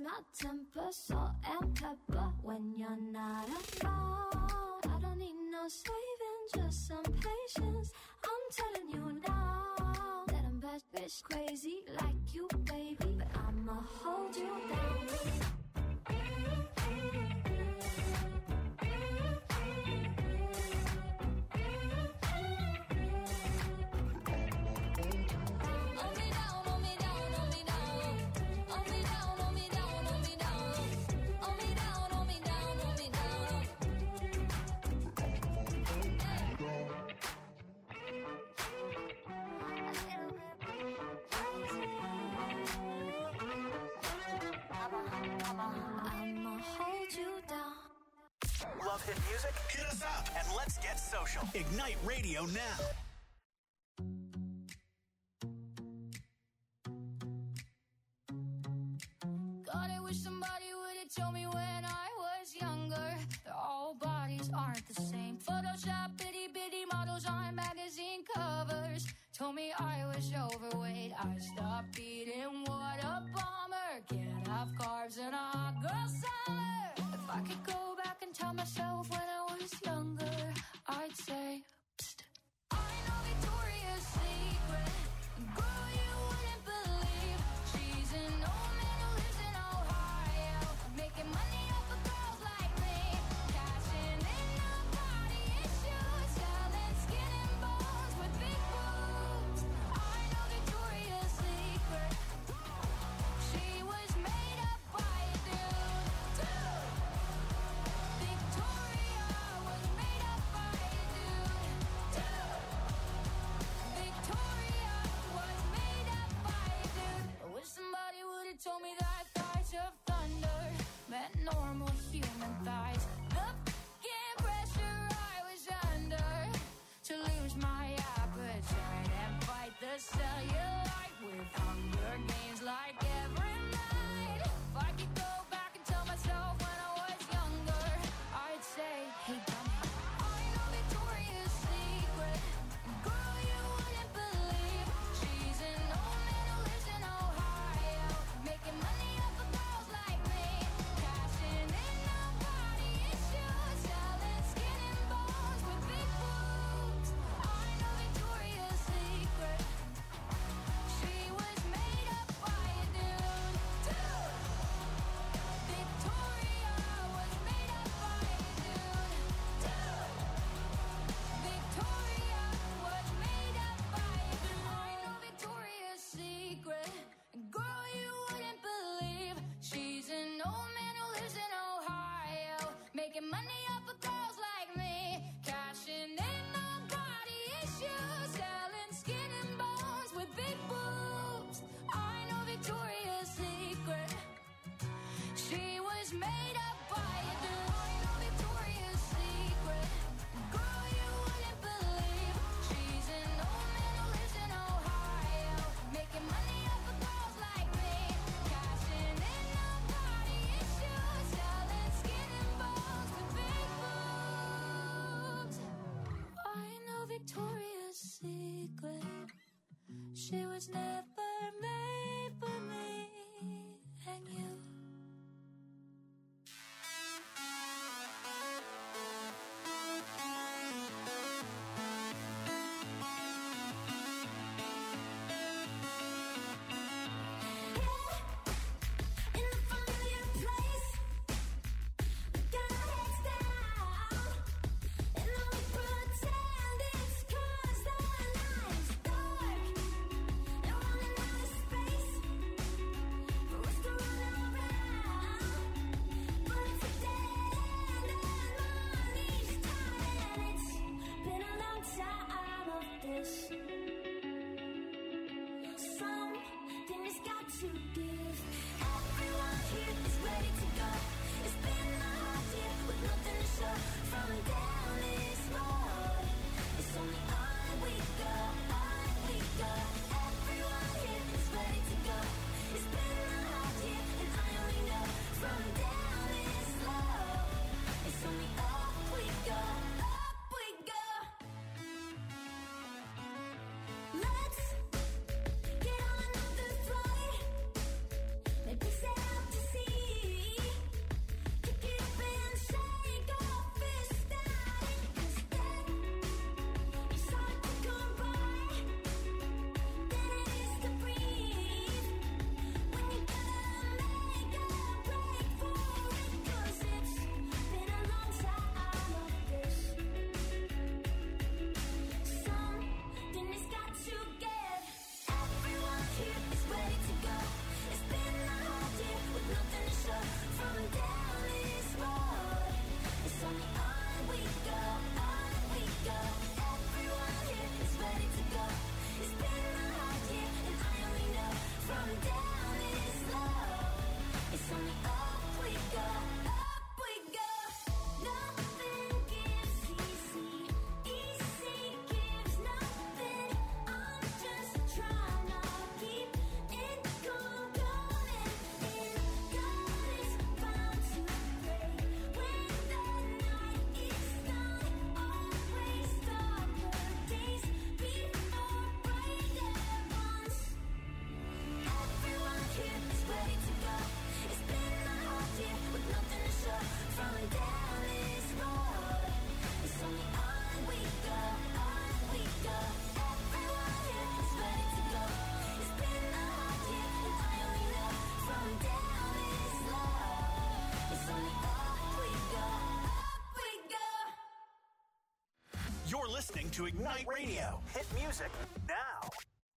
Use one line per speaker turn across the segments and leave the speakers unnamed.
my temper, salt and pepper when you're not around. I don't need no saving, just some patience. I'm telling you now that I'm bad bitch crazy like you, baby, but I'ma hold you down.
Love hit music? Hit us up and let's get social. Ignite Radio now.
God, I wish somebody would have told me when I was younger that all bodies aren't the same. Photoshop itty bitty models on magazine covers told me I was overweight. I stopped eating, what a bummer. Can't have carbs in a hot girl summer. If I could go back and tell myself when I was younger, I'd say, psst, I know Victoria's Secret. Girl, you wouldn't believe she's an old man who lives in Ohio, making money off of girls like me, cashing in on body issues, selling skin and bones with big boobs. I know Victoria's Secret. She was made up by a dude, too. Victoria was made up by a dude, too. Victoria was made up by a dude. I wish somebody would have told me that thighs of thunder meant normal human thighs. The f***ing pressure I was under to lose my appetite and fight the cellulite with Hunger Games like every night. If I could go back and tell myself when I was younger, I'd say, hey dummy, I know Victoria's Secret. Girl, you wouldn't believe she's an old man who lives in Ohio, making money off of girls like me, cashing in on body issues, selling skin and bones with big boobs. I know Victoria's Secret. She was made up by a dude, too. Victoria was made up by a dude, too. Victoria was made up by a dude. I know Victoria's Secret. Girl, you wouldn't believe she's an old man who lives in Ohio, making money off of girls like me, cashing in on body issues, selling skin and bones with big boobs. I know Victoria's Secret. She was made up by a dude. I know Victoria's Secret. Girl, you wouldn't believe she's an old man who lives in Ohio, making money off of girls like me, cashing in on body issues, selling skin and bones with big boobs. I know Victoria's Secret. She was never made for me and you. In a familiar place, we got our heads down, and all we pretend is 'cause the night's dark, and running out of space for us to run around. But it's a dead end, and money's tight, and it's been a long time of this. Something has got to give. Everyone here is ready to go. It's been a hard year with nothing to show from down this road. It's only on we go, on we go. Everyone here is ready to go. It's been a hard year and I only know from down this road. It's only up we go, up we go. Let's get on another flight. Maybe set out to sea.
listening to Ignite Radio. Hit music now.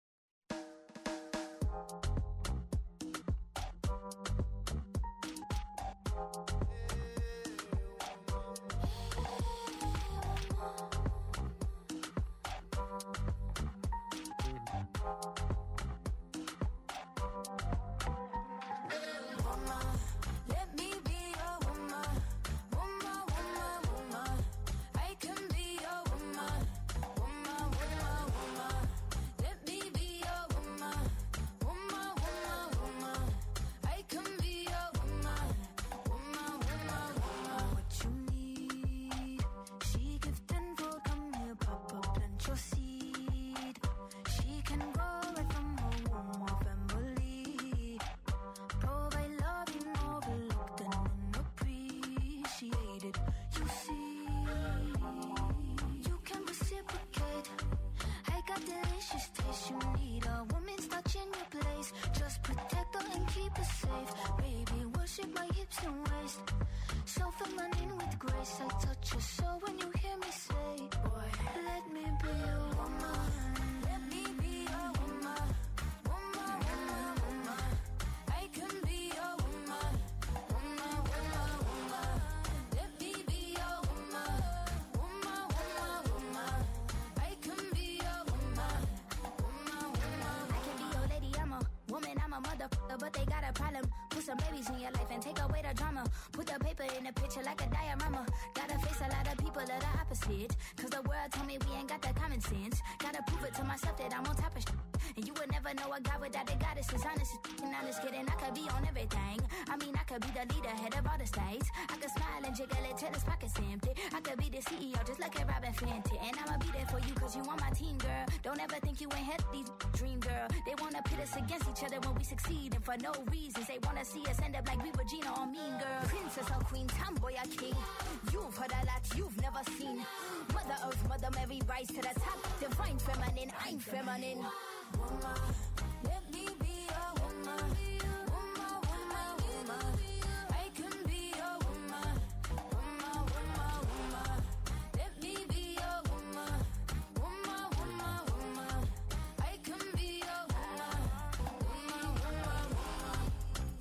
But they got a problem. Put some babies in your life and take away the drama. Put the paper in the picture like a diorama. Gotta face a lot of people that are opposite. Cause the world told me we ain't got that common sense. Gotta prove it to myself that I'm on top of shit. And you would never know a guy without a goddess is honest. And I'm just kidding, I could be on everything. I mean, I could be the leader, head of all the states. I could smile and jiggle it till his pockets empty. I could be the CEO, just like a Robin Fenty. And I'ma be there for you cause you on my team, girl. Don't ever think you ain't had these dream, girl. They wanna pit us against each other when we succeed. And for no reasons, they wanna see us end up like we Regina or Mean Girl. Princess or queen, tomboy or king. You've heard a lot you've never seen. Mother Earth, Mother Mary, rise to the top. Divine feminine, I'm feminine. Woman, let me be a woman. Woman, woman, woman. I can be a woman. Woman, woman, woman. Let me be a woman. Woman, woman, woman. I can be a woman. Woman, woman, woman.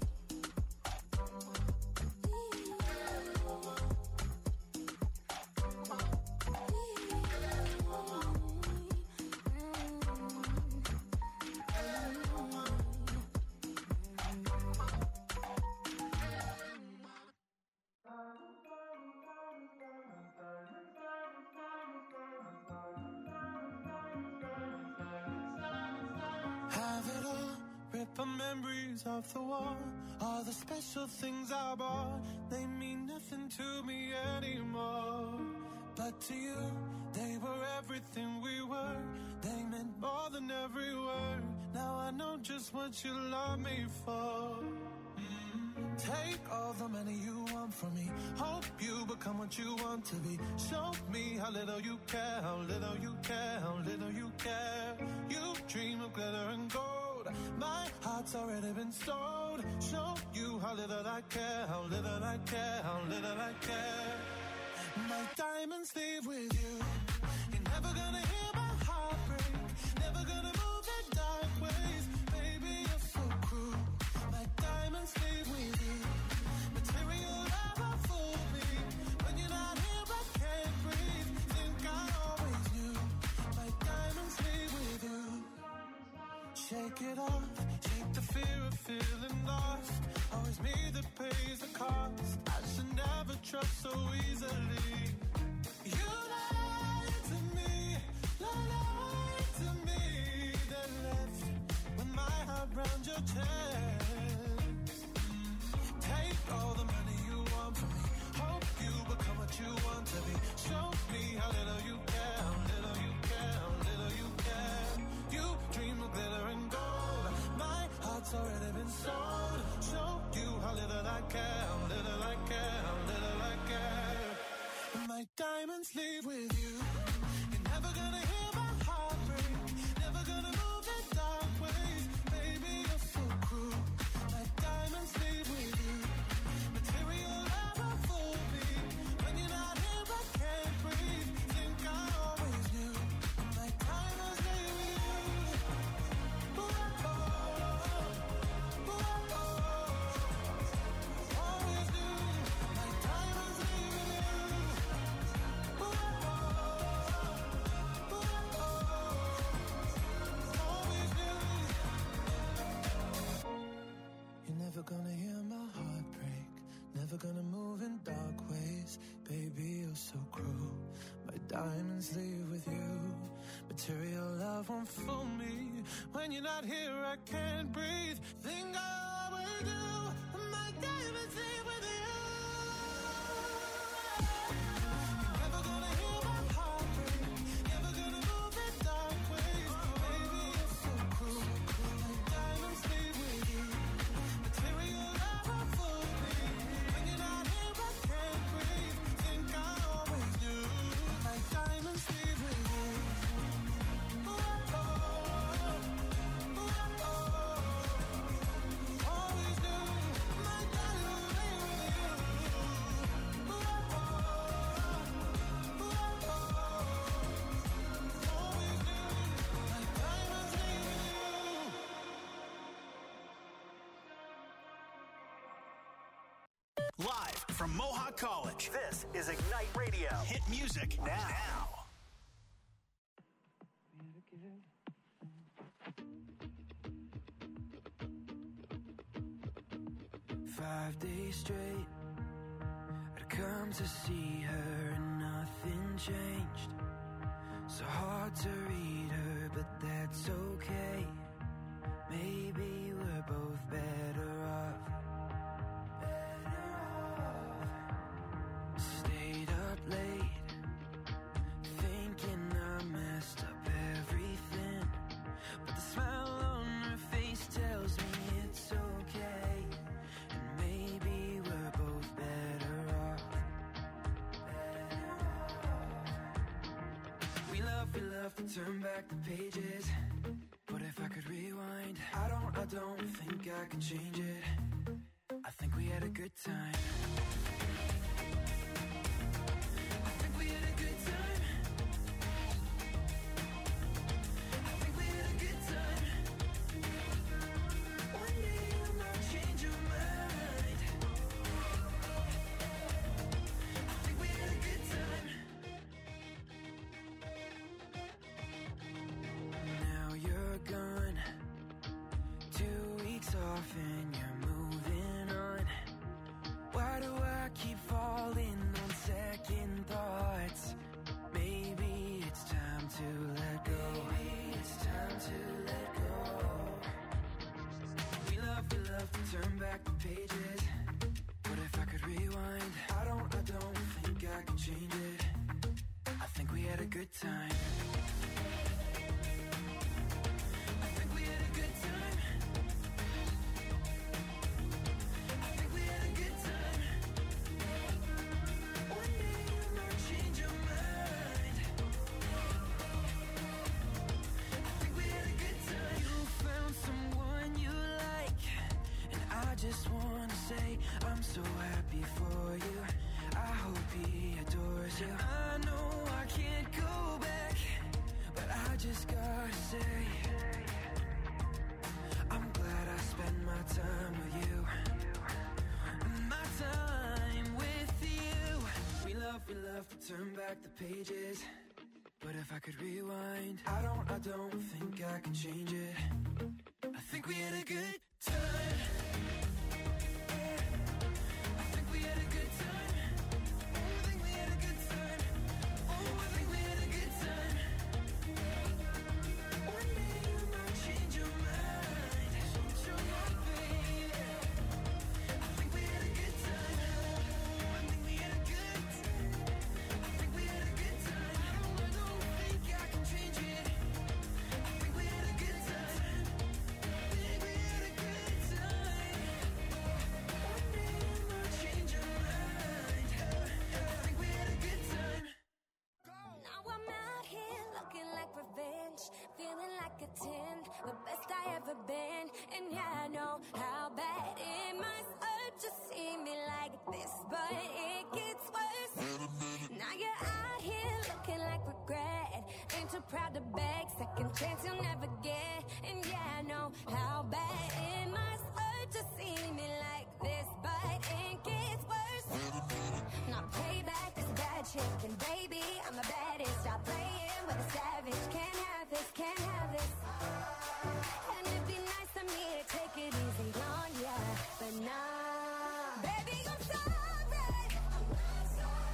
Have it all, rip the memories off the wall. All the special things I bought, they mean nothing to me anymore. But to you, they were everything we were. They meant more than every word. Now I know just what you love me for. Take all the money you want from me. Hope you become what you want to be. Show me how little you care, how little you care, how little you care. You dream of glitter and gold. My heart's already been sold. Show you how little I care, how little I care, how little I care. My diamonds leave with you. You're never gonna hear my heart break. Never gonna move the dark ways. Baby, you're so cruel. My diamonds leave with you. Material never fooled me. When you're not here, I can't breathe. Think I always knew. My diamonds leave with you. Shake it off. Shake the fear of feeling lost. Always me that pays the cost. I should never trust so easily. You lied to me. Lied to me. Then left with my heart round your chest. Take all the money you want from me. Hope you become what you want to be. Show me how little you care, how little you care, how little you care. You dream of glitter and gold. My heart's already been sold. Show you how little I care, how little I care, how little I care. My diamonds leave with you. You're never gonna hear my heart break. Never gonna move the dark ways. Baby, you're so cruel. won't fool me. When you're not here, I can't breathe. Think I always do. My diamonds leave with you. You're never gonna hear my heart break. Never gonna move in dark ways. Baby, you're so cruel. My diamonds leave with you. Material never fooled me. When you're not here, I can't breathe. Think I always do. My diamonds leave with you.
Live from Mohawk College, this is Ignite Radio. Hit music now.
5 days straight, I'd come to see her and nothing changed. So hard to read her, but that's okay. Maybe we're both better off. Stayed up late, thinking I messed up everything. But the smile on her face tells me it's okay. And maybe we're both better off. We love to turn back the pages. But if I could rewind, I don't think I could change it. I think we had a good time. And you're moving on. Why do I keep falling on second thoughts? Maybe it's time to let go. Maybe it's time to let go. We love to turn back the pages. But if I could rewind, I don't think I could change it. I think we had a good time. Just wanna say I'm so happy for you. I hope he adores you. I know I can't go back, but I just gotta say I'm glad I spent my time with you. My time with you. We love to turn back the pages. But if I could rewind, I don't think I can change it. I think we had a good time.
Feeling like a 10, the best I ever been. And yeah, I know how bad it must hurt to see me like this, but it gets worse. Now you're out here looking like regret. Ain't too proud to beg, second chance you'll never get. And yeah, I know how bad it must hurt to see me like this, but it gets worse. Now payback is bad shit, and baby, I'm the baddest. Stop playing with a savage, can't have this, can't have this. And it'd be nice of me to take it easy on ya, but nah. Baby, I'm sorry.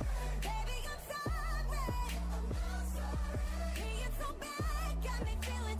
Baby, I'm sorry. Being so bad got me feeling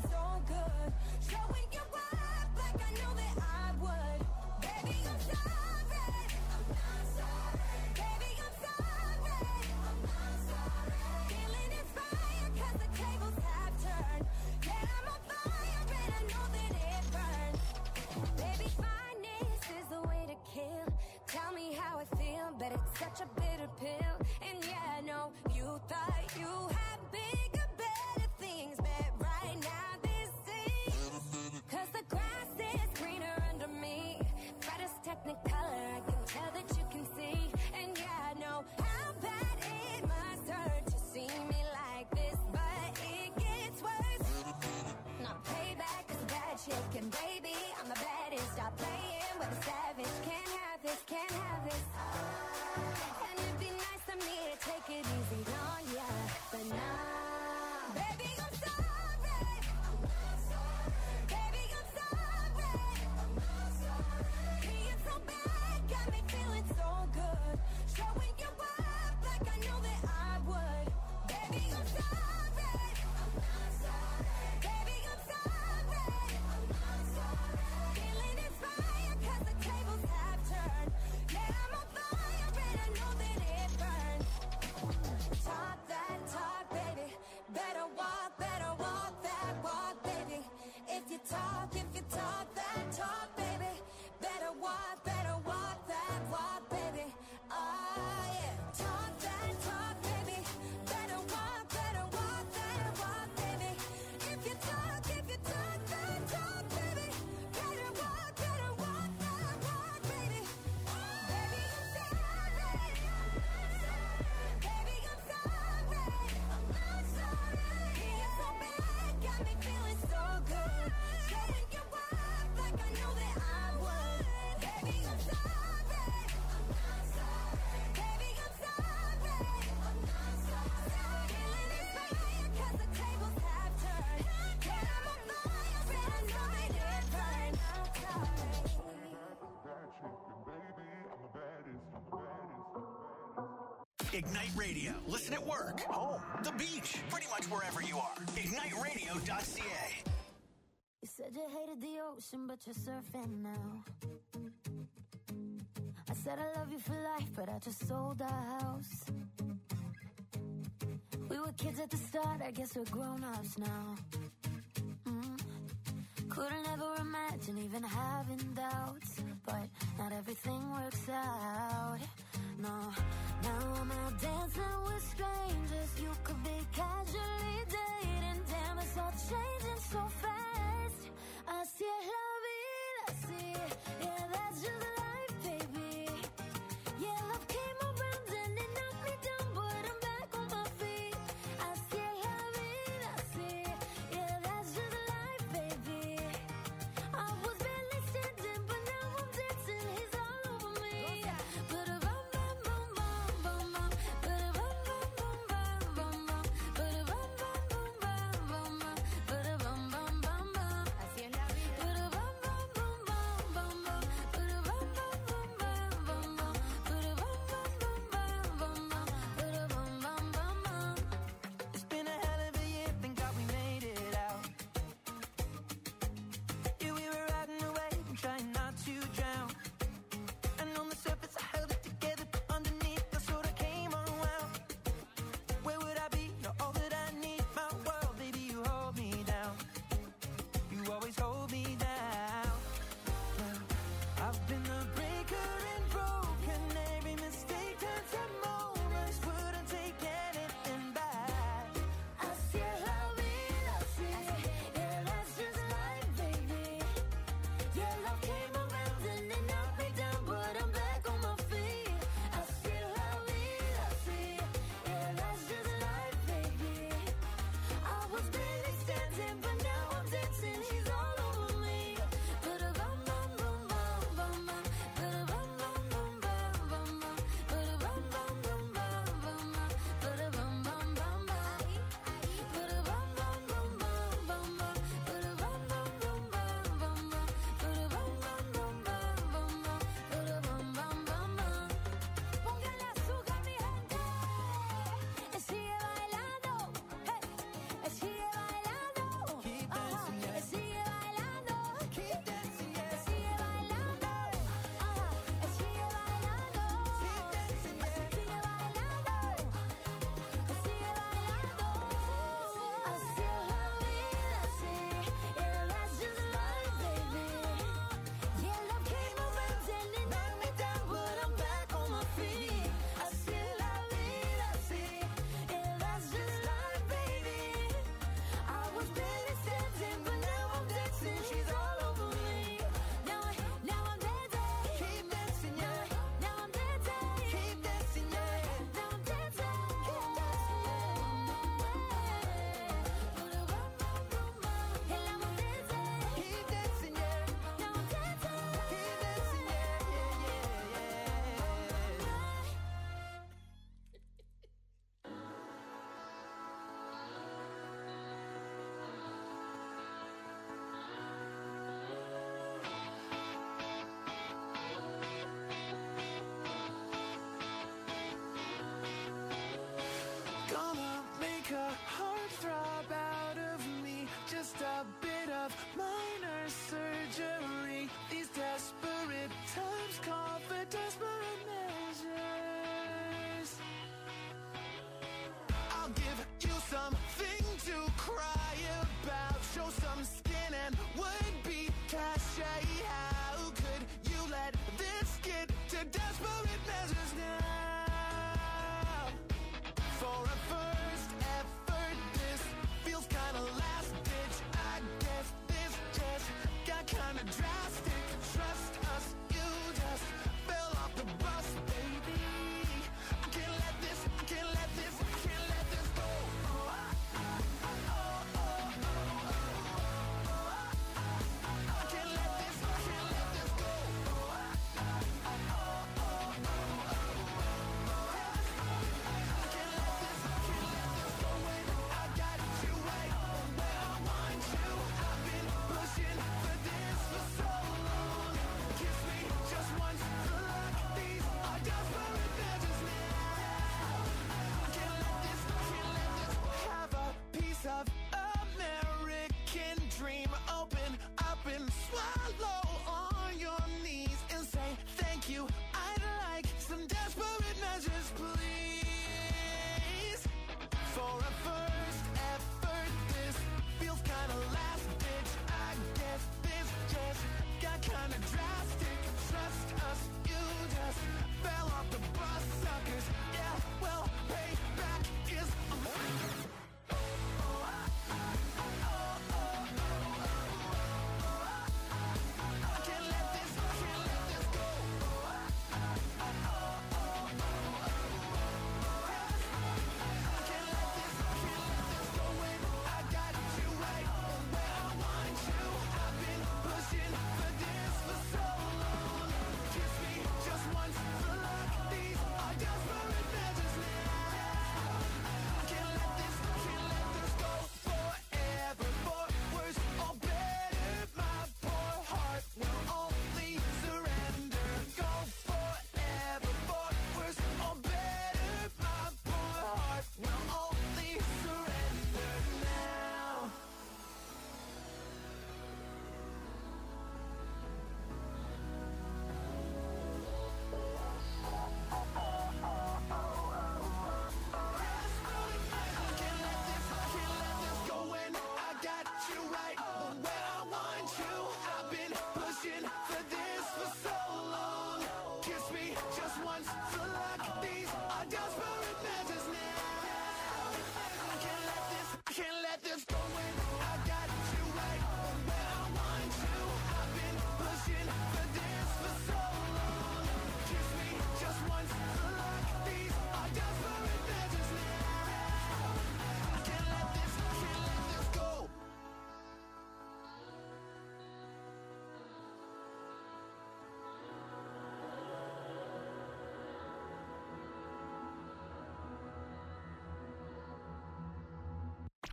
Technicolor, I can tell that you can see. And yeah, I know how bad it must hurt to see me like this, but it gets worse. Now payback is a bad chick, and baby, I'm the baddest. Stop playing with a savage. Can't have this, can't have this. And it'd be nice of me to take it easy on ya, but nah. Baby, I'm sorry. Baby, I'm sorry. Being so bad got me feeling so good. Showing you up like I know that I would. Baby, I'm sorry. Baby, I'm sorry. Feeling inspired 'cause the tables have turned. Yeah, I'm on fire and I know that it burns. Talk that talk, baby. Better walk that walk, baby. If you talk that talk, baby. Better walk that walk, baby. Oh yeah. Talk that talk, baby. Better walk that walk, baby. If you talk that talk, baby. Better walk that walk, baby. Baby, I'm sorry. Baby, I'm sorry. Being so bad got me feeling so good. Showing you up like I know that I would. Baby, I'm sorry. Baby, I'm sorry. Feeling inspired 'cause the tables have turned. Yeah, I'm on fire and I know that it burns. I'm sorry.
Ignite Radio. Listen at work, home, the beach, pretty much wherever you are. IgniteRadio.ca.
You said you hated the ocean, but you're surfing now. I said I love you for life, but I just sold our house. We were kids at the start, I guess we're grown-ups now. Couldn't ever imagine even having doubts, but not everything works out. No, now I'm out dancing with strangers. You could be casually dating. Damn, it's all changing so fast. Así es la vida, así. Yeah, that's just life, baby. Yeah, love came around and it knocked me down, but I'm back on my feet. Así es la vida, así. Yeah, that's just life, baby. I was barely standing, but now I'm dancing. He's all over me. But a bum bum bum bum bum bum. But a bum bum bum bum bum bum. But a bum bum bum bum bum bum. But a bum bum bum bum. Así es la vida. But a bum bum bum bum bum bum. But a bum bum bum bum bum bum. But a bum bum bum bum bum bum. But a bum bum bum bum.
It's been a hell of a year, thank God we made it out. Yeah, we were riding away and trying not to drown. And on the surface I held it together, but underneath I sort of came unwound. Where would I be? You're all that I need. My world, baby, you hold me down. You always hold me down. Well, I've been the breaker and broken. Every mistake turns to moments. Wouldn't take anything back.
Así es la vida, así. Yeah, that's just life, baby. Yeah, love came around and it knocked me down, but I'm back on my feet. Así es la vida, así. Yeah, that's just life, baby. I was barely standing, but now I'm dancing. He's all over me. But a bum bum bum bum bum bum. But a bum bum bum bum bum bum. But a bum bum bum bum bum bum. But a bum bum bum bum. But a bum bum bum bum bum bum. But a bum bum bum bum bum bum. But a bum bum bum bum bum bum.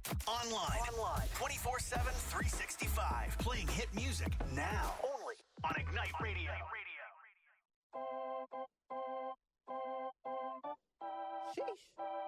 Online. 24/7, 365. Playing hit music now. Only on Ignite Radio.
Sheesh.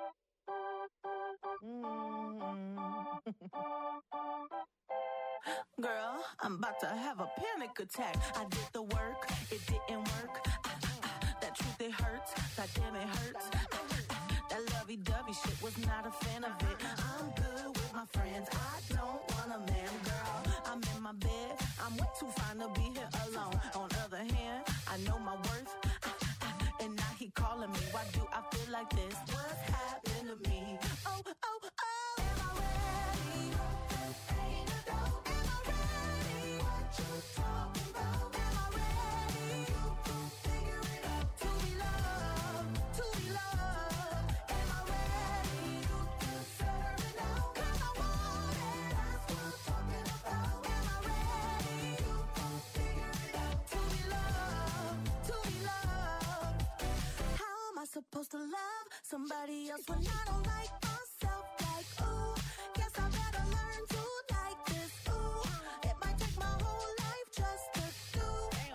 Girl, I'm about to have a panic attack. I did the work, it didn't work. That truth, it hurts. God damn, it hurts. That lovey-dovey shit was not a fan of it. I'm good with my friends. I don't want a man, girl. I'm in my bed. I'm way too fine to be here alone. On the other hand, I know my worth. And now he calling me. Why do I feel like this? What's happened to me? Oh, oh, oh. Am I ready? Ain't a dope. Am I ready? What you talking about? Am I ready? You can figure it out. To be loved, to be loved. Am I ready? You deserve it now. 'Cause I want it. That's what I'm talking about. Am I ready? You can figure it out. To be loved, to be loved. How am I supposed to love somebody else when I don't like myself? Like, ooh, guess I better learn to like this. Ooh, it might take my whole life just to do.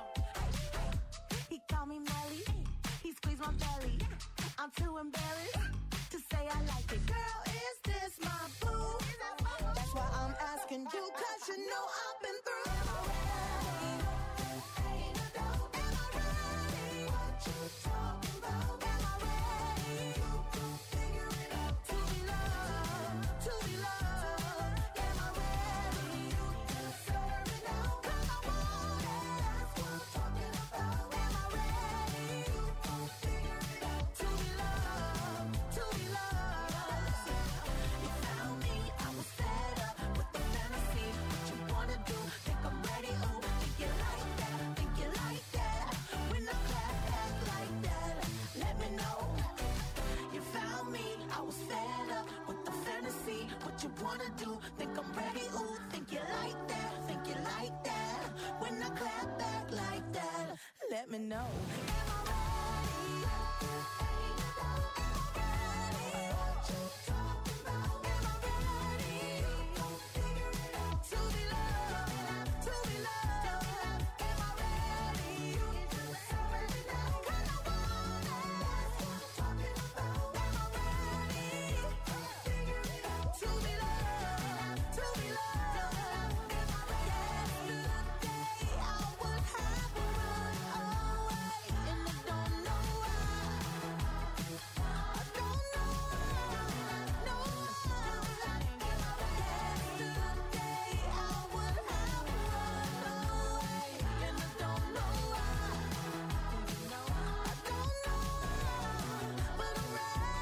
He called me Melly, he squeezed my belly. I'm too embarrassed to say I like it. Girl, is this my boo? That's why I'm asking you, 'cause you know I've been through. Am I ready? Ain't a doubt. Am I ready? What you talking about? Am I ready? You can figure it out. To be loved, to be loved. Am I ready? You deserve it now. 'Cause I want it. That's what I'm talking about. Am I ready? You can figure it out. To be loved, to be loved. You found me, I was fed up with the fantasy. What you wanna do? Think I'm ready? Ooh, think you like that? Think you like that? When I clap back like that, let me know. You found me, I was fed up with the fantasy. What you wanna do? Think I'm ready? Ooh, think you like that? Think you like that? When I clap back like that, let me know. Am I ready? Ain't a doubt. Am I ready? What you talking about? Am I ready? You gon' figure it out. To be loved, to be loved. Am I ready? You deserve it now. 'Cause I want it. That's what I'm talking about. Am I ready? You gon' figure it out. To be loved, to be loved. Am I ready? Yesterday I would have run away, and I don't know why. I don't know why. No why. Yesterday I would have run away, and I don't know why. I don't know why, but I'm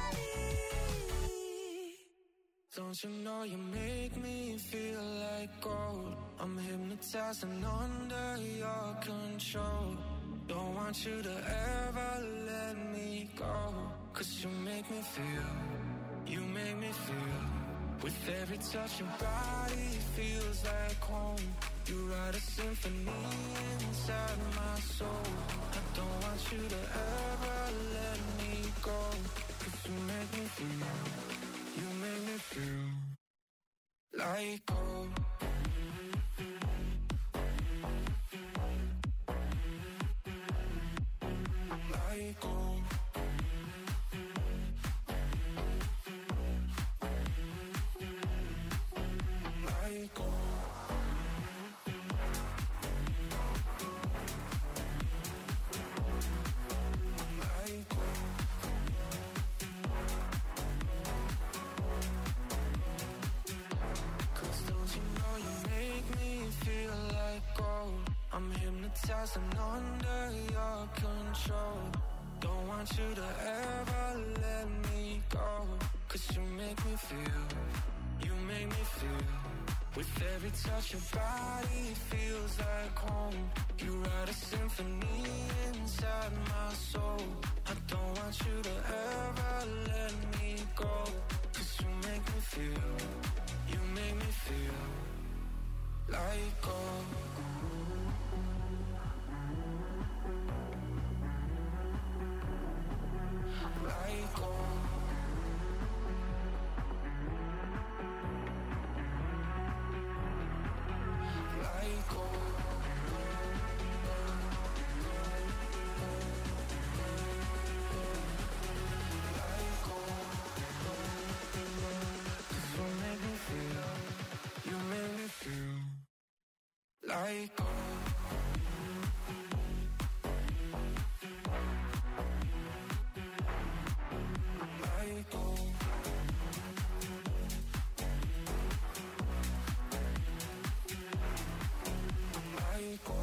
ready.
Don't you know you make me feel like gold? I'm hypnotized and under your control. Don't want you to ever let me go. 'Cause you make me feel, you make me feel. With every touch your body feels like home. You write a symphony inside my soul. I don't want you to ever let me go. 'Cause you make me feel, you make me feel like gold. Like gold. Like gold. Like gold. 'Cause don't you know you make me feel like gold? I'm hypnotized and under your control. Don't want you to ever let me go. 'Cause you make me feel, you make me feel. With every touch your body feels like home. You write a symphony inside my soul. I don't want you to ever let me go. 'Cause you make me feel, you make me feel like gold. Like gold. Like gold. Like gold. Like gold.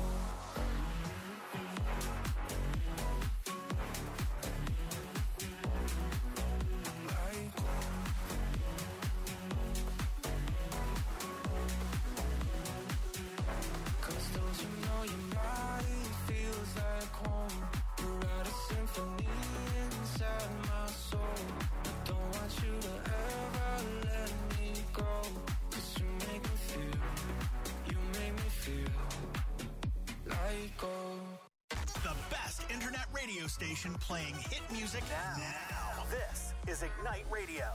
The best internet radio station playing hit music now. This is Ignite Radio.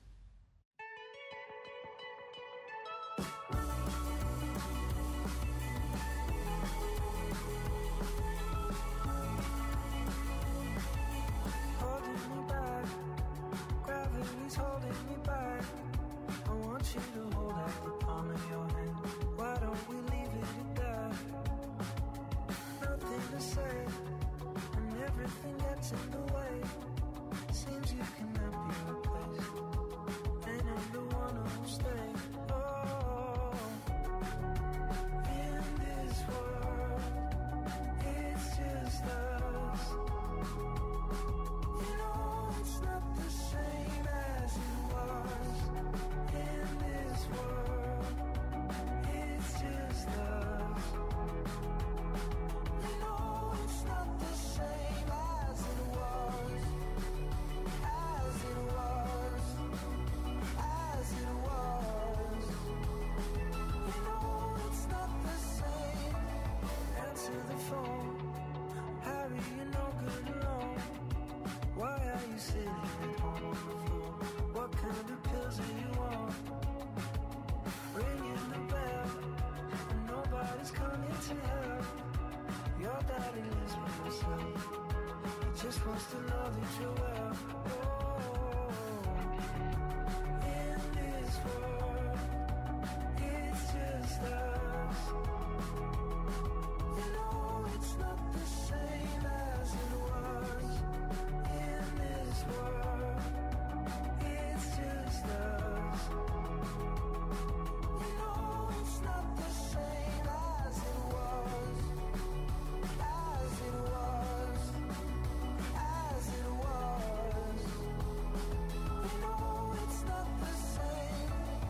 Holding me back, gravity's holding me back. I want you to hold out the palm of your hand. Why don't we leave it at that? Nothing to say, and everything gets in the way. Seems you cannot be replaced, and I'm the one who'll stay. Oh, in this world, it's just us. You know it's not the same as it was. In this world, it's just us. You know it's not the same as it was. As it was. As it was. You know it's not the same. Answer the phone. Harry, you're no good alone. Why are you sitting at home on the floor? What kind of pills are you on? Ringing the bell, and nobody's coming to help. Your daddy lives by himself. He just wants to know that you're well. Oh, in this world, it's just us. You know it's not the same as it was. In this world, it's just us. You know it's not the same as it was. As it was. As it was. You know it's not the same.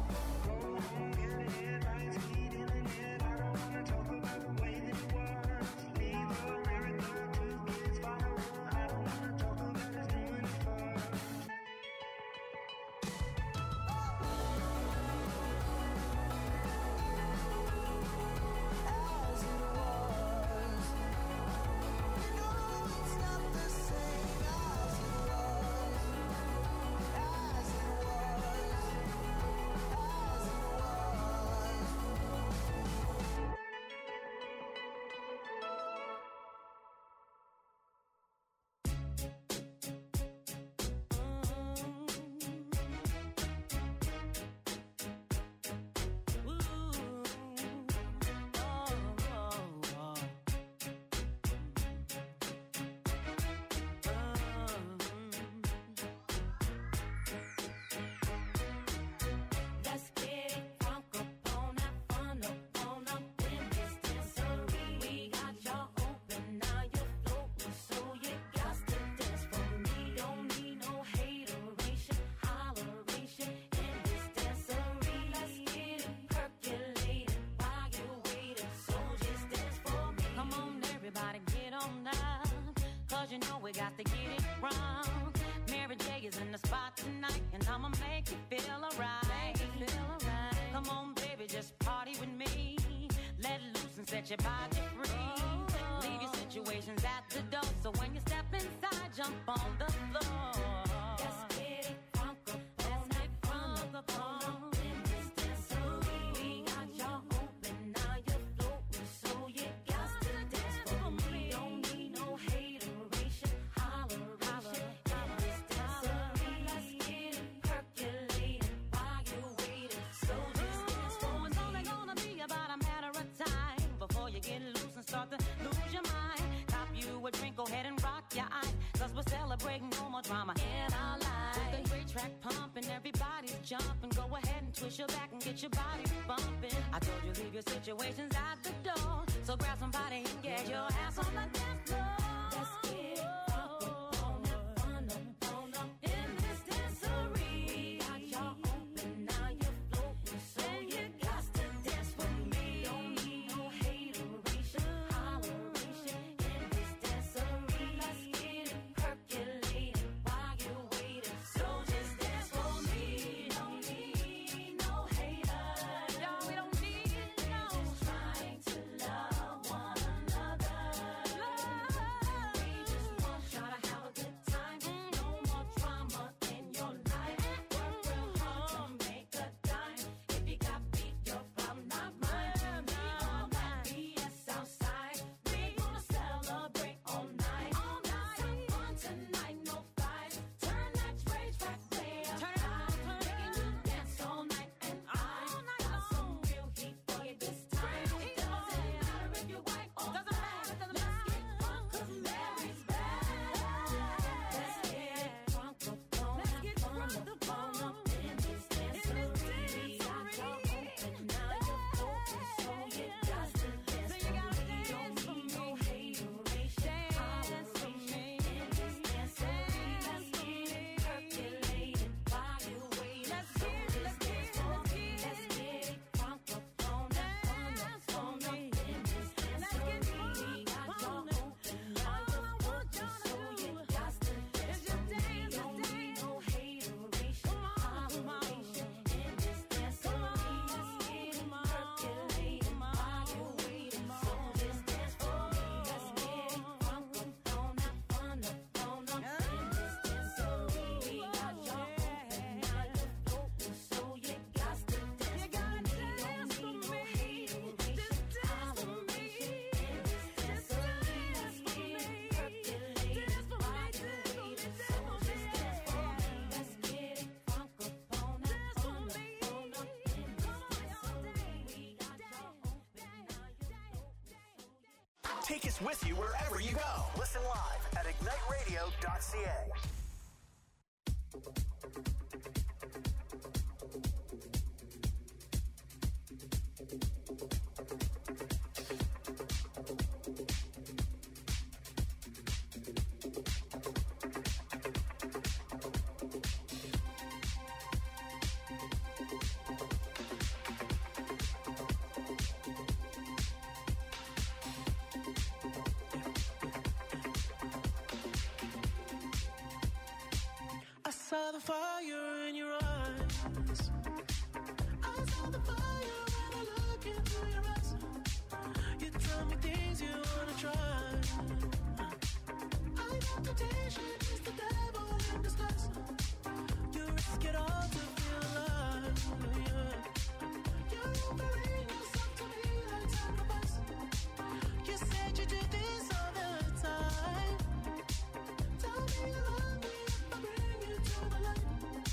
Headlines keep in the net. I don't wanna talk about the way that it was. Leave America, 2 kids follow. I don't wanna talk about us doing it first. As it was. You know it's not the same as it was. As it was. As it
Let's get it crunk up on that fun up in this dancery. We got y'all open, now you're floating, so you got to dance for me. Don't need no hateration, holleration in this dancery. Let's get it percolated while you're waiting, so just dance for me. Come on, everybody, get on down, 'cause you know we got to get it wrong. Mary J is in the spot tonight, and I'ma make you feel alright. Come on, baby, just party with me. Let loose and set your body free. Leave your situations at the door, so when you step inside, jump on the floor. Let's get it crunk up on that fun up in this dancery. We got y'all open, now you're floating, so you got to dance for me. Don't need no hateration, holleration in this dancery. Let's get it percolated while you're waiting, so just dance for me. It's only gonna be about a matter of time before you
push your back and get your body bumping. I told you leave your situations at the door. So grab somebody and get your ass on the dance floor. Let's get on up in this dancery. Got y'all open, now you're floating, so you got to dance with me. Don't need no hateration, holleration in this dancery. Let's get it percolating while you're waiting. So just dance for me. Don't need no haters. Y'all, we don't need no. Just trying to love one another. We just want y'all to have a good time. No more drama in your life. Work real hard to make a dime. If you got beat, your problem, not mine. We all got BS outside. We gonna celebrate all night. Let's have fun tonight, no fights. Turn that rage back way up high. Making you dance all night, and I got some real heat for you this time. Doesn't matter if you're white or black. Let's get drunk 'cause Mary's back. Let's get drunk up on up in this dancery. Got y'all open, now you're floating, so you got to dance for me. Don't need no hateration, holleration in this dancery. Let's get it percolating while you're waiting. So just dance for me. Let's get it drunk up on up in this dancery. Got y'all open, now you're floating, so you got to dance for me. Don't need no hateration, holleration in this dancery. Let's get it percolating while you're waiting. So just dance for me. Let's get it drunk up on up in this dancery. Got y'all open, now you're floating, so you got to dance for me. Don't need no hateration, holleration in this dancery. Let's get it percolating while you're waiting. So just dance for me. Let's get it drunk up on up in this dancery. Got y'all open, now you're
Take us with you wherever you go. Listen live at igniteradio.ca.
I saw the fire in your eyes. I saw the fire when I look into your eyes. You tell me things you wanna try. I know temptation is the devil in disguise. You risk it all to feel alive. Yeah. You're offering yourself to me like sacrifice. You said you do this all the time. Tell me you love me if I bring you to the light.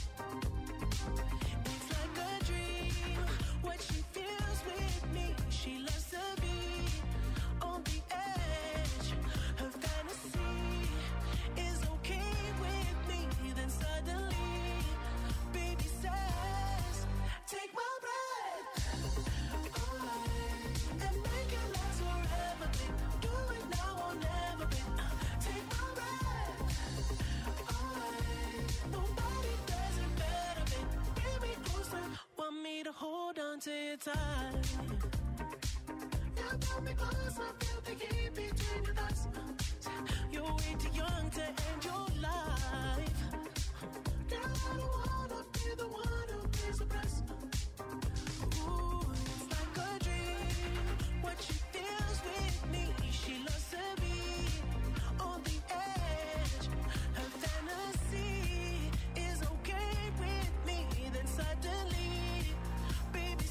It's like a dream. What she feels with me, she loves to be on the edge. Her fantasy is okay with me. Then suddenly, baby says, take my breath away and make it last forever. Do it now or never. Take my breath away. Nobody does it better. Bring me closer. Want me to hold on to your tight. You pull me closer, feel the heat between your thighs. You're way too young to end your life. Girl, I don't wanna be the one who pays the price. Ooh, it's like a dream. What she feels with me, she loves to be on the edge. Her fantasy is okay with me. Then suddenly, baby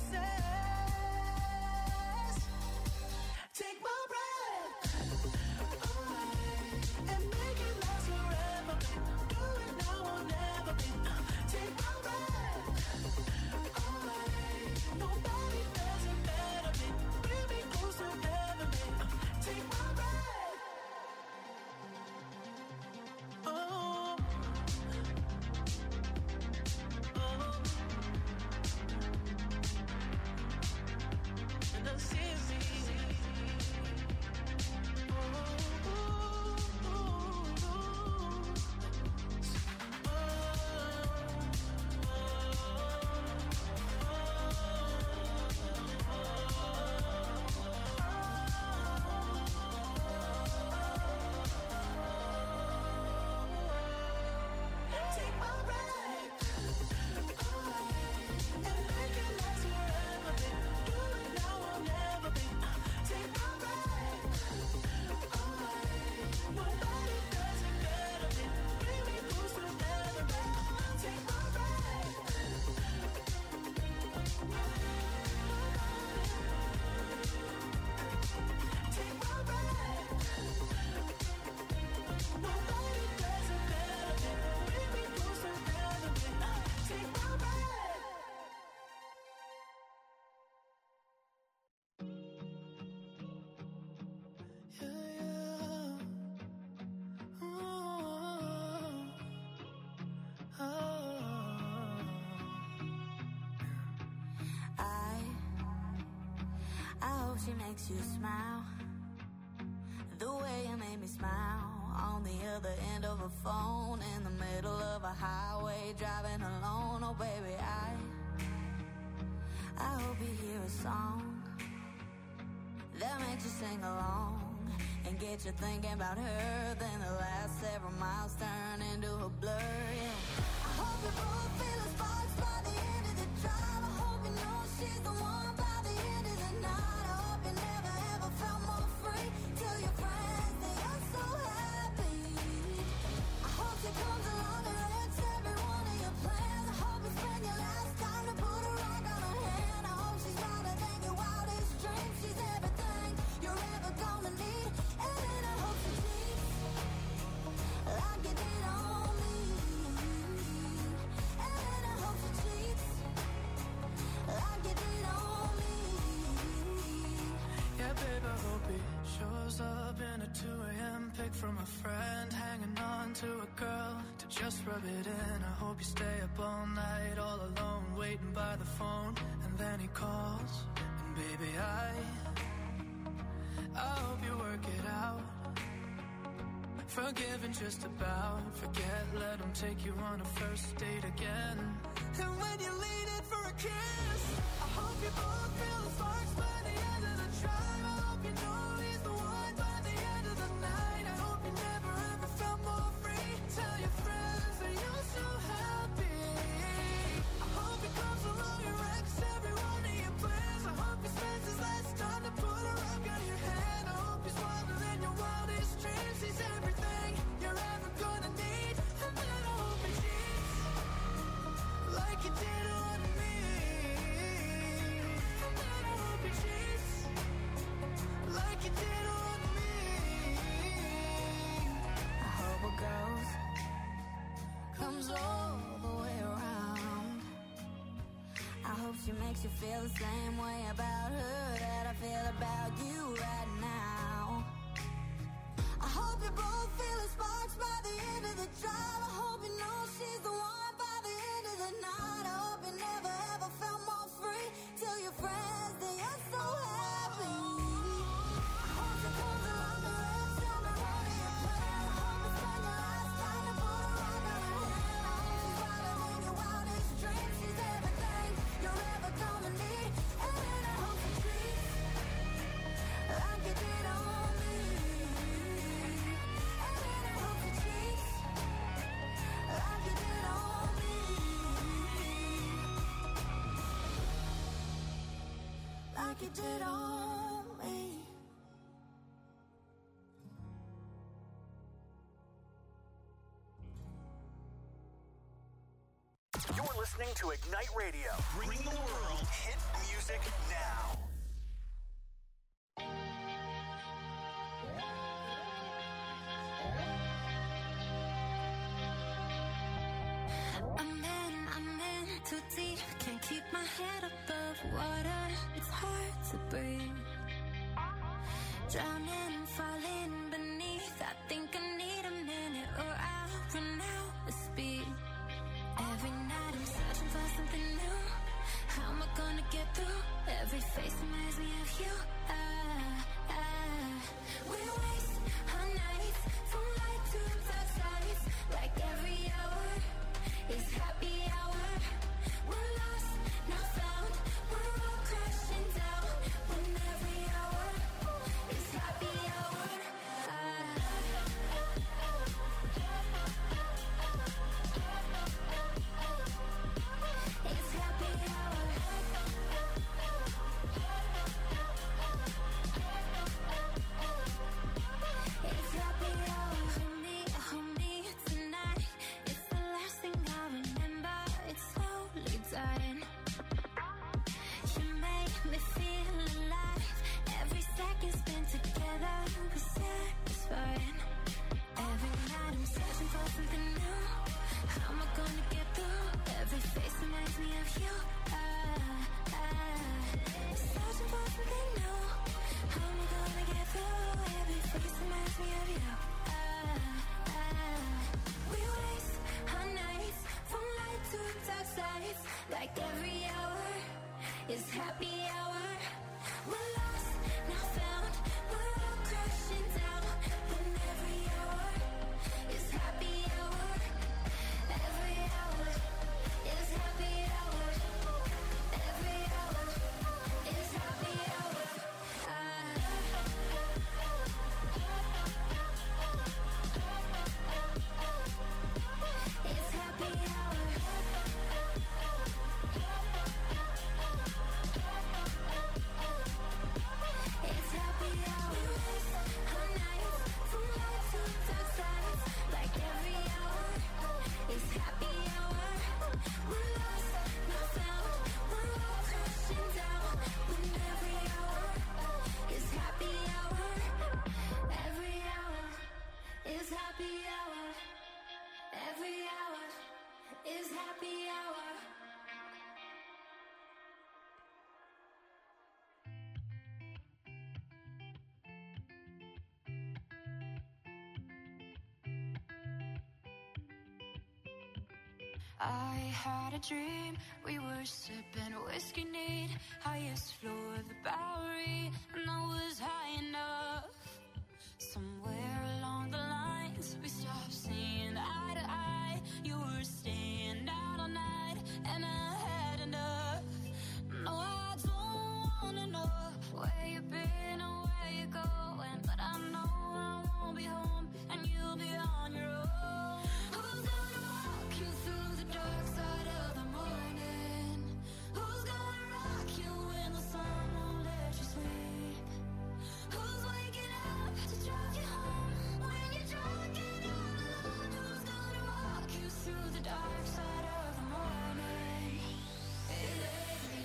says, take my breath away and make it last forever. Do it now or never. Take my breath away. Nobody does it better. Bring me closer, never. Take my breath
she makes you smile. The way you made me smile. On the other end of a phone, in the middle of a highway, driving alone. Oh baby, I hope you hear a song that makes you sing along and get you thinking about her. Then the last several miles turn into a blur. Yeah. I hope you both feel the sparks by the end of the drive. I hope you know she's the one by the end of the night. I hope you never ever felt more free. Tell your friends that you're so happy. I hope she comes along and wrecks every one of your plans. I hope you spend your last time to put a rock on her hand. I hope she's wilder than your wildest dreams. She's everything you're ever gonna need. And then I hope she cheats like you did on me. And then I hope she cheats like you did on me.
Yeah, babe, I hope he shows up in a 2 a.m. pic from a friend, hanging on to a girl to just rub it in. I hope you stay up all night, all alone, waiting by the phone, and then he calls, and baby, I hope you work it out. Forgiving just about, forget, let him take you on a first date again. And when you lean in for a kiss, I hope you both feel the sparks by the end of the drive. I hope you know he's the one by the end of the night. I hope you never ever felt more free. Tell your friends that you're so happy. I hope he comes along and wrecks every one of your plans. I hope he spends his last time to put a rock on your hand. I hope he's wilder than your wildest dreams. He's everything you're ever gonna need. And then I hope he cheats like you did on me. And then I hope he cheats like you did on me.
I hope what goes comes all the way around. I hope she makes you feel the same way about her that I feel about you right now. I hope you both feel the sparks by the end of the drive. I hope you know she's the one by the end of the night. I hope you never ever felt more free. Tell your friends that you're so happy. I hope she comes along and wrecks every one of your plans. I hope you spend your last time to put a rock on her hand. I hope she's wilder than your wildest dreams. She's everything you're ever gonna need. And then I hope she treats like you did on me. And then I hope she treats like you did on me. Like you did on me.
You're listening to Ignite Radio, bringing the world hit music now.
I'm in too deep, can't keep my head above water. It's hard to breathe. Drowning, falling beneath. I think I need a minute or I'll run out of speed. Every night I'm searching for something new. How am I gonna get through? Every face reminds me of you. We waste our nights from light to dark sides. Like every hour is happy hour. We're lost, not found. We're all crashing down. When every hour is happy hour.
I had a dream, we were sipping whiskey neat, highest floor of the Bowery, and I was high enough. Somewhere along the lines, we stopped seeing eye to eye. You were staying out all night, and I had enough. No, I don't wanna know where you've been or where you're going, but I know I won't be home, and you'll be on your own. Who's gonna walk you through the dark side of the morning? Who's gonna rock you when the sun won't let you sleep? Who's waking up to drive you home when you're drunk and all alone? Who's gonna walk you through the dark side of the morning? It ain't me.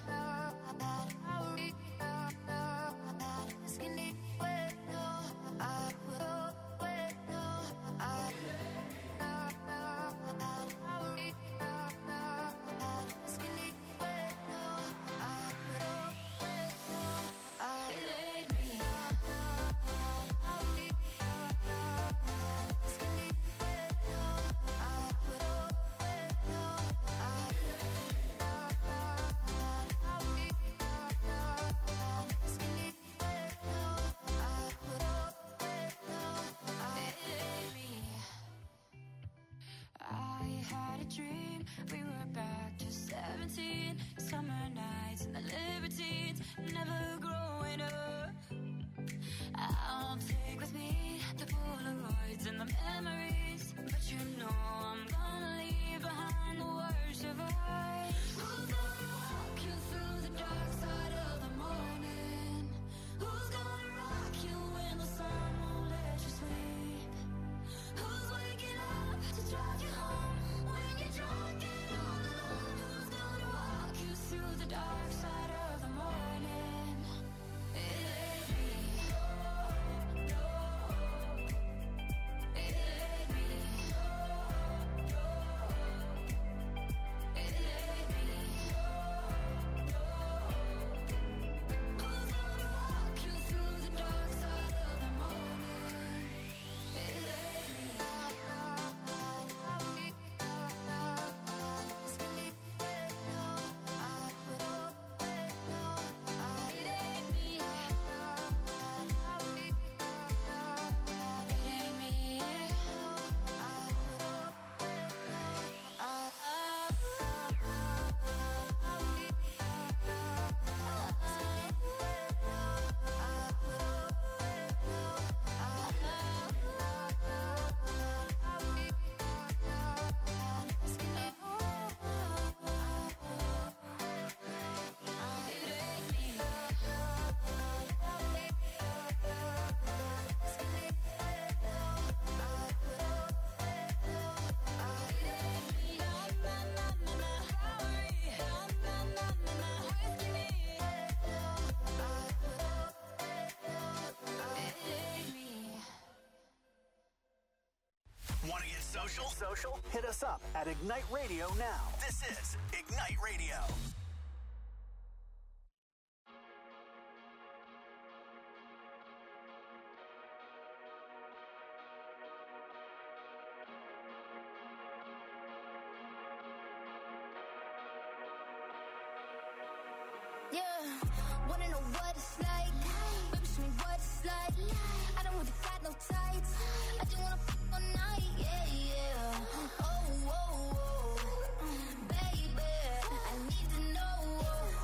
Dream, we were back to 17, summer nights and the libertines, never growing up. I'll take with me the Polaroids and the memories, but you know I'm gonna leave behind the worst of us. Who's gonna walk you through the dark side of the morning? Who's gonna rock you when the sun won't let you sleep? Who's waking up to drive you home? Drunk and all alone, who's gonna walk you through the dark side of the morning? It ain't me. No, it ain't me. No, it ain't me. Who's gonna walk you through the dark side of the morning? It ain't me.
Want to get social? Hit us up at Ignite Radio now. This is Ignite Radio.
Yeah, wanna know what it's like? Baby, show me what it's like. I don't really got no tights. I just wanna f*** all night, yeah. Oh, baby, I need to know.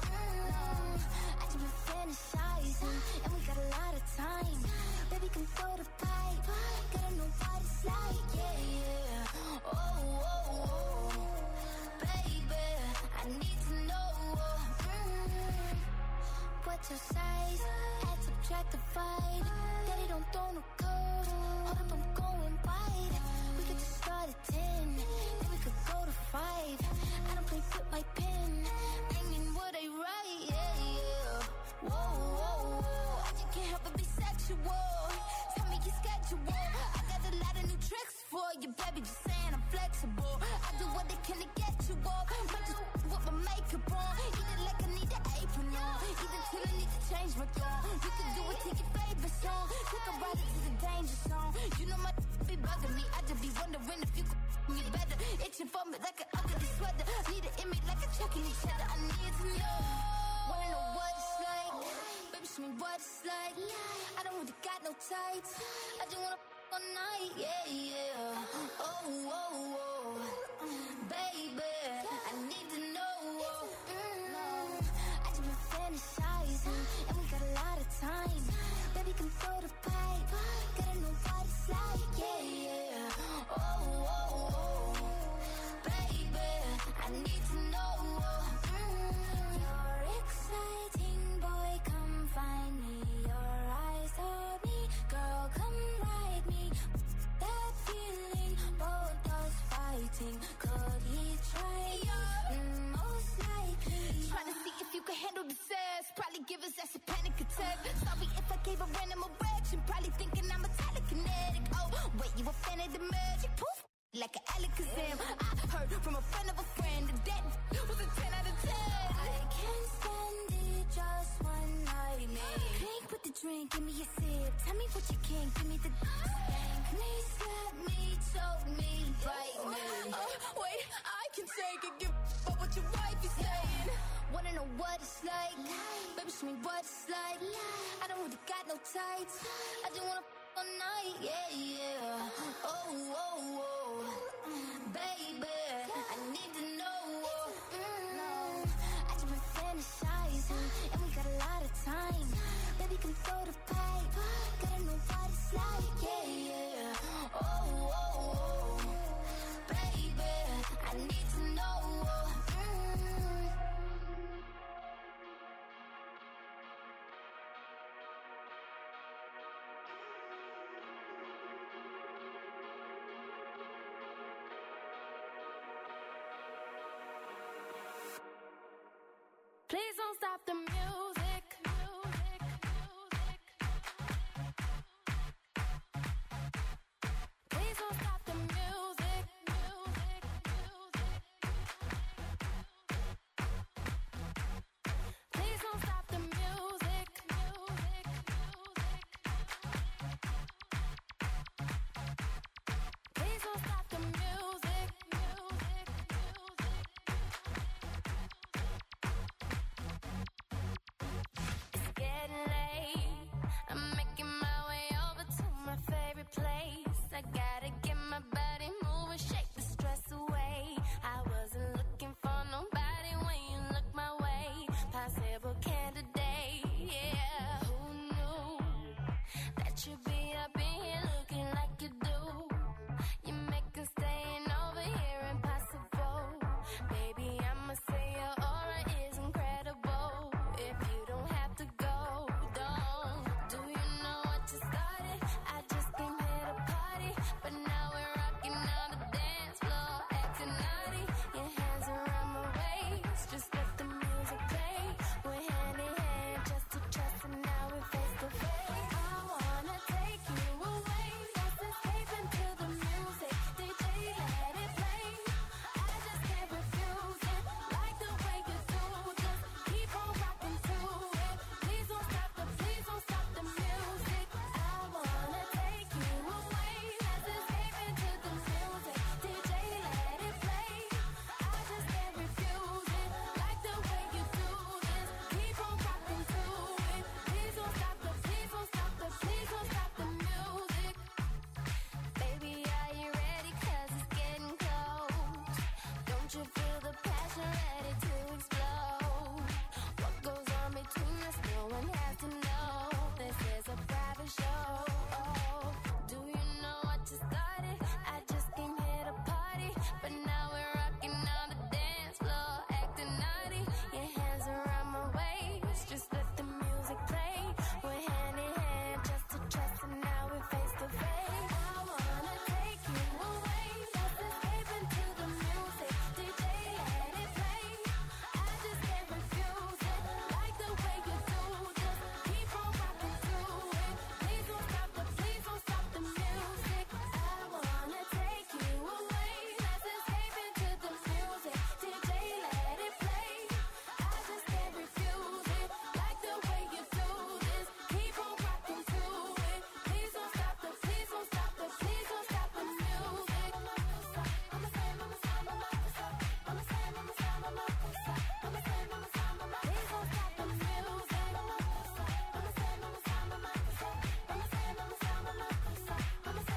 I just been fantasizing, and we got a lot of time. Baby, come throw the pipe. Gotta know what it's like, yeah. Oh, baby, I need to know. What's your size? Add, subtract, divide. Daddy don't throw no curves. Hold up, I'm going wide. We could just start at 10, then we could go to 5. I don't play with my pen. Aiming what I write, yeah. Whoa. I just can't help but be sexual. Tell me your schedule. I got a lot of new tricks for you, baby. Just saying I'm flexible. I do what I can to get you off. Might just with my makeup on. Eat it like I need an apron on. Either till I need to change my tone. You can do it to your favorite song. Take a ride into the danger zone. You know my be bugging me. I just be wondering if you could me better. Itching for me like an sweater. Need it in me like a checking each other. I need to know. Wanna know what it's like? Baby, show me what it's like. I don't really got no tights. I just wanna all night, yeah, yeah. Oh, oh, oh. Baby, I need to know. I just been fantasizing, and we got a lot of time. Baby, come throw the pipe. Gotta know what it's like, yeah, yeah. Oh, oh, oh. Baby, I need to know. You're exciting, boy, come find me. Your eyes told me, girl, come ride me. That feeling, both us fighting. Could he try? Most likely. Try to see if you can handle the sass. Probably give us that's a panic attack. Sorry if I gave a random erection. Probably thinking I'm a telekinetic. Oh, wait, you a fan of the magic? Poof, like an Alakazam. I heard from a friend of a friend that was a 10 out of 10. I can't stand it, just one night, man. Drink with the drink, give me a sip. Tell me what you can, give me the spank me, slap me, choke me, bite me. Wait, I can take it, give up what your wife is saying. Wanna know what it's like? Baby, show me what it's like. I don't really got no tights. I just wanna all night, yeah, yeah. Oh, oh, oh. Baby, I need to know. I just been fantasizing, and we got a lot of time. Baby, come throw the pipe. Gotta know what it's like, yeah, yeah. Oh, oh, oh. Baby, I need to know.
Please don't stop the music.